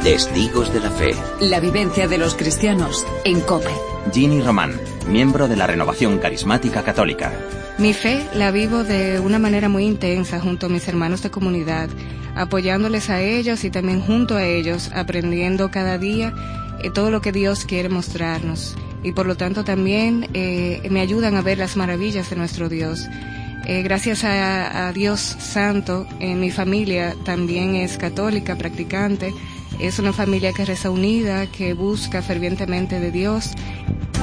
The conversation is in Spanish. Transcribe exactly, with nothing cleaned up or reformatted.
Testigos de la Fe. La vivencia de los cristianos en COPE. Ginny Román, miembro de la Renovación Carismática Católica. Mi fe la vivo de una manera muy intensa junto a mis hermanos de comunidad, apoyándoles a ellos y también junto a ellos, aprendiendo cada día eh, todo lo que Dios quiere mostrarnos. Y por lo tanto también eh, me ayudan a ver las maravillas de nuestro Dios. Eh, gracias a, a Dios Santo, eh, mi familia también es católica, practicante. Es una familia que reza unida, que busca fervientemente de Dios.